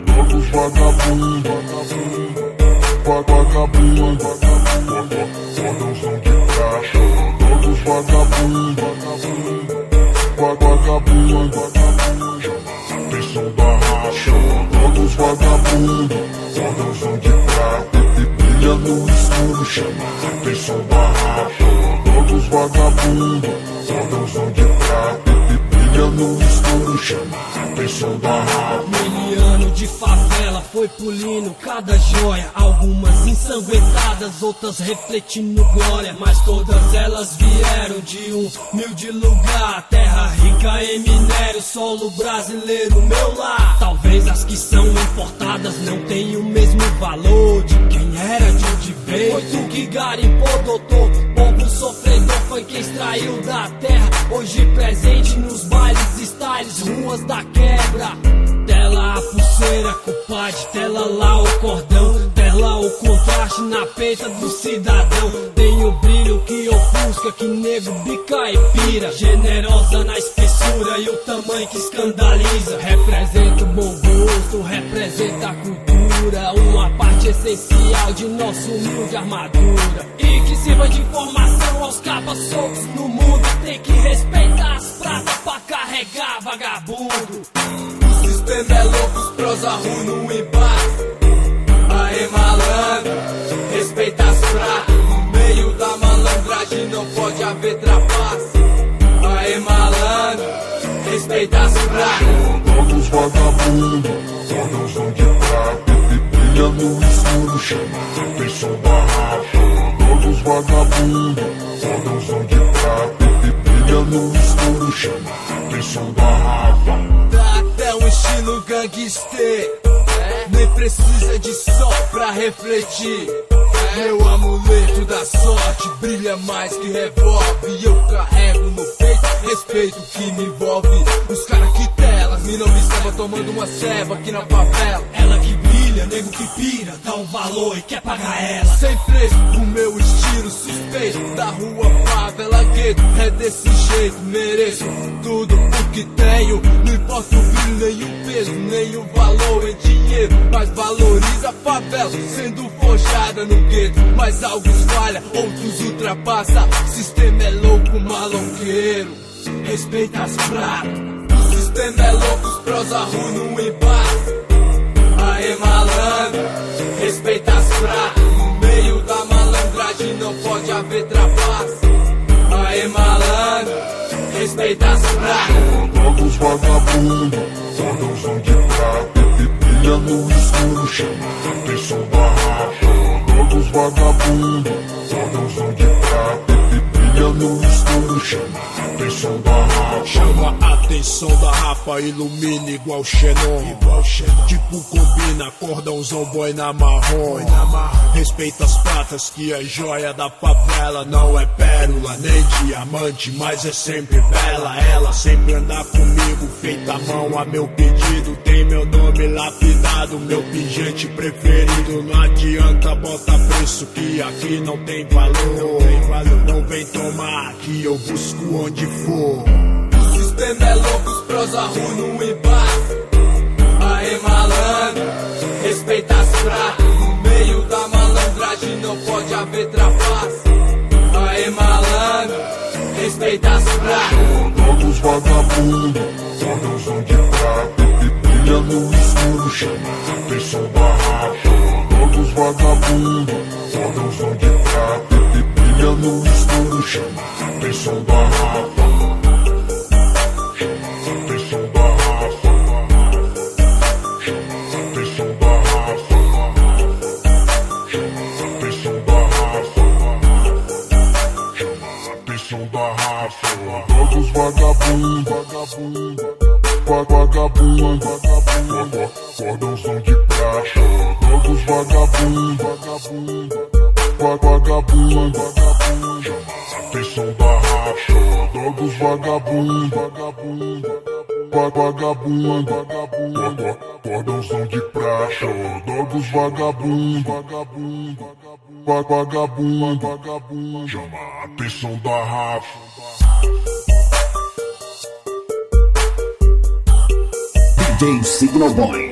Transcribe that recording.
Todos vagabundo, vagabundo, cordãozão de praça. Todos vagabundo, vagabundo, tem som da racha. Todos vagabundo, cordãozão de prata. Brilha no escuro, chama, tem som da racha. Todos vagabundo, cordãozão de prata. Brilha no escuro, chama, tem som da racha. Miliano de favela foi pulindo cada joia, algumas ensanguentadas, outras refletindo glória, mas todas elas vieram de um humilde lugar, terra rica em minério, solo brasileiro, meu lar. Talvez as que são importadas não tenham o mesmo valor de quem era de onde veio. Foi tu que garimpou, doutor, povo sofredor foi quem extraiu da terra, hoje presente nos bailes, styles, ruas da quebra. Tela a pulseira, culpade, tela lá o cordão, tela o contraste na peita do cidadão. Tem o brilho que ofusca, que nego bica e pira, generosa na espessura e o tamanho que escandaliza. Representa o bom gosto, representa a cultura, uma parte essencial de nossa humilde armadura. E que sirva de informação aos capas soltos no mundo, tem que respeitar as pratas pra carregar vagabundo. O sistema é louco, os prosa ruim no embate. Aê malandro, respeita as pratas. No meio da malandragem não pode haver trapaça. Aê malandro, respeita as pratas. Todos vagabundo, cordãozão de prata. Brilha no escuro, chama, tem som da racha. Todos vagabundo, cordãozão de prata. Brilha no escuro, chama, tem som da racha. Até um estilo gangster, nem precisa de sol pra refletir. Meu amuleto da sorte brilha mais que revólver. Eu carrego no peito respeito que me envolve. Os caras que telas, me não observa tomando uma ceva aqui na favela. Ela que brilha, nego que pira, dá um valor e quer pagar ela. Sem preço, o meu estilo suspeito, da rua, favela, gueto. É desse jeito, mereço tudo o que tenho. Não importa o brilho, nem o peso, nem o valor em dinheiro, mas valoriza a favela, sendo forjada no gueto. Mas alguns falha, outros ultrapassa. Sistema é louco, maloqueiro, respeita as pratas. O sistema é louco, os prosa ruim no embate. Aê malandro, respeita as pratas. No meio da malandragem não pode haver trapaça. Aê malandro, respeita as pratas. Todos vagabundo, cordãozão de prata. Brilha no escuro, chama, tem som da racha. Todos vagabundo, cordãozão de prata. Brilha no escuro, chama, tem som da racha. Chama a atenção da Rafa, ilumina igual Xenon. Tipo combina, cordãozão boina marrom. Respeita as pratas que é joia da favela. Não é pérola nem diamante, mas é sempre bela. Ela sempre anda comigo, feita a mão a meu pedido. Tem meu nome lapidado, meu pingente preferido. Não adianta botar preço que aqui não tem valor. Não vem tomar que eu busco onde for. O sistema é louco, os prosa ruim no embate. Aê malandro, respeita as pratas. No meio da malandragem não pode haver trapaça. Aê malandro, respeita as pratas. Todos vagabundo, cordãozão de prata. Brilha no escuro, chama, tem som da racha. Todos vagabundo, cordãozão de prata. Brilha no escuro, chama, tem som da racha. Tem som da raça. Tem som da raça. Tem som da raça. Tem som da raça. Todos vagabundo, vagabundo, cordãozão de praça. Todos vagabundo, vagabundo, tem som da racha. Todos vagabundo, vagabundo, cordãozão de praça. Todos vagabundo, vagabundo, chama a atenção da raça. DJ Signal Boy.